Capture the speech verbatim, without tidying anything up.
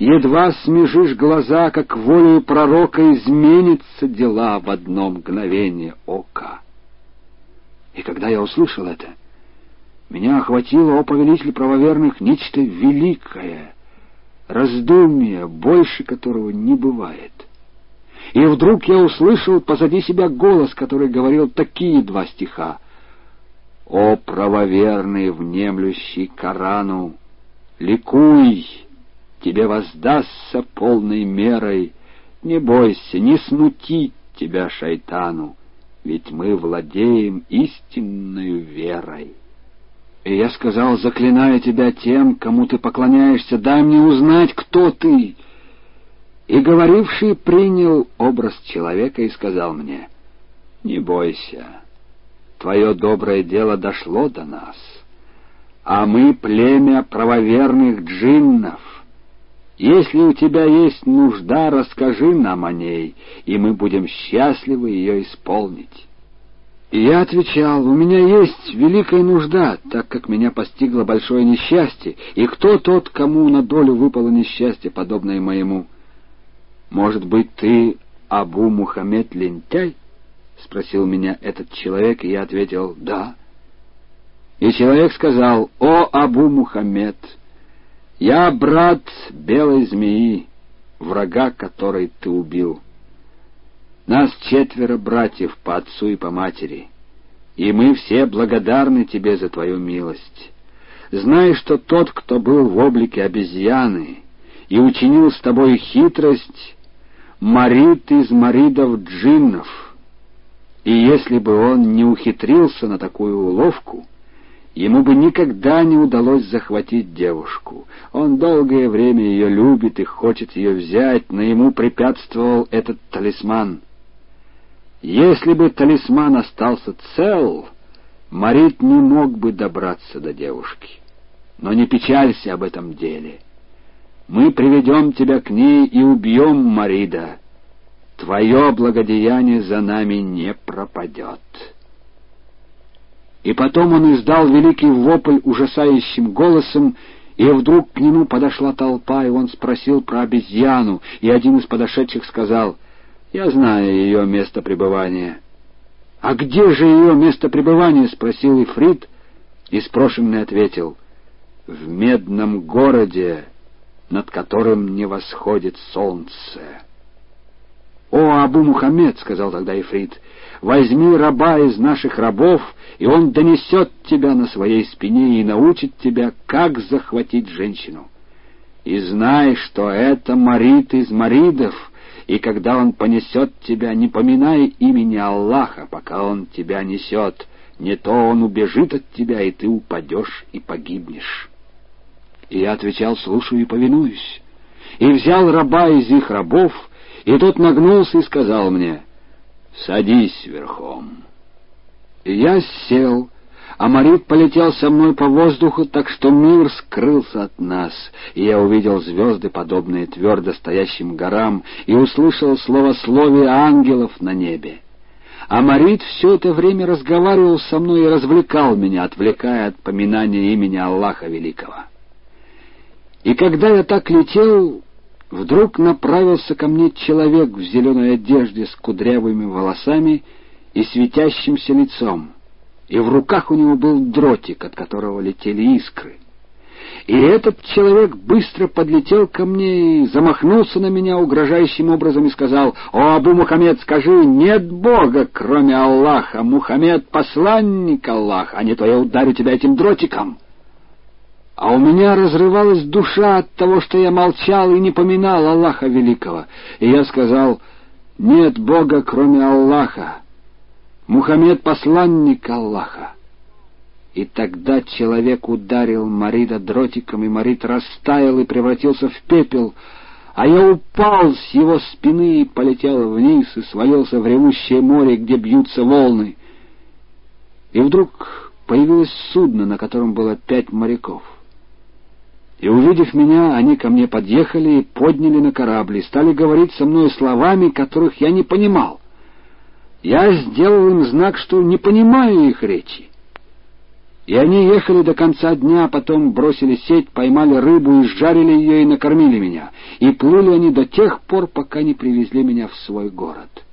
Едва смежишь глаза, как волею пророка изменятся дела в одно мгновение ока. И когда я услышал это, меня охватило, о повелитель правоверных, нечто великое, раздумье, больше которого не бывает. И вдруг я услышал позади себя голос, который говорил такие два стиха: «О правоверный, внемлющий Корану, ликуй, тебе воздастся полной мерой, не бойся, не смутить тебя шайтану, ведь мы владеем истинною верой». И я сказал: «Заклинаю тебя тем, кому ты поклоняешься, дай мне узнать, кто ты». И говоривший принял образ человека и сказал мне: «Не бойся, твое доброе дело дошло до нас, а мы племя правоверных джиннов. Если у тебя есть нужда, расскажи нам о ней, и мы будем счастливы ее исполнить». И я отвечал: «У меня есть великая нужда, так как меня постигло большое несчастье, и кто тот, кому на долю выпало несчастье, подобное моему?» «Может быть, ты Абу Мухаммед лентяй?» — спросил меня этот человек, и я ответил: «Да». И человек сказал: «О Абу Мухаммед, я брат белой змеи, врага которой ты убил. Нас четверо братьев по отцу и по матери, и мы все благодарны тебе за твою милость. Знай, что тот, кто был в облике обезьяны и учинил с тобой хитрость, марид из маридов джиннов, и если бы он не ухитрился на такую уловку, ему бы никогда не удалось захватить девушку. Он долгое время ее любит и хочет ее взять, но ему препятствовал этот талисман. Если бы талисман остался цел, марид не мог бы добраться до девушки. Но не печалься об этом деле. Мы приведем тебя к ней и убьем марида. Твое благодеяние за нами не пропадет». И потом он издал великий вопль ужасающим голосом, и вдруг к нему подошла толпа, и он спросил про обезьяну, и один из подошедших сказал: «Я знаю ее место пребывания». «А где же ее место пребывания?» — спросил ифрит, и спрошенный ответил: «В медном городе, над которым не восходит солнце». «О, Абу Мухаммед, — сказал тогда ифрит, — возьми раба из наших рабов, и он донесет тебя на своей спине и научит тебя, как захватить женщину. И знай, что это марид из маридов, и когда он понесет тебя, не поминай имени Аллаха, пока он тебя несет, не то он убежит от тебя, и ты упадешь и погибнешь». И я отвечал: «Слушаю и повинуюсь». И взял раба из их рабов, и тот нагнулся и сказал мне: «Садись верхом». И я сел, а марид полетел со мной по воздуху, так что мир скрылся от нас, и я увидел звезды, подобные твердо стоящим горам, и услышал словословие ангелов на небе. А марид все это время разговаривал со мной и развлекал меня, отвлекая от поминания имени Аллаха Великого. И когда я так летел, вдруг направился ко мне человек в зеленой одежде с кудрявыми волосами и светящимся лицом, и в руках у него был дротик, от которого летели искры. И этот человек быстро подлетел ко мне и замахнулся на меня угрожающим образом и сказал: «О, Абу Мухаммед, скажи, нет Бога, кроме Аллаха, Мухаммед — посланник Аллаха, а не то я ударю тебя этим дротиком». А у меня разрывалась душа от того, что я молчал и не поминал Аллаха Великого. И я сказал: «Нет Бога, кроме Аллаха. Мухаммед — посланник Аллаха». И тогда человек ударил марида дротиком, и марид растаял и превратился в пепел, а я упал с его спины и полетел вниз и свалился в ревущее море, где бьются волны. И вдруг появилось судно, на котором было пять моряков. И, увидев меня, они ко мне подъехали и подняли на корабль, и стали говорить со мной словами, которых я не понимал. Я сделал им знак, что не понимаю их речи. И они ехали до конца дня, потом бросили сеть, поймали рыбу и сжарили ее и накормили меня. И плыли они до тех пор, пока не привезли меня в свой город.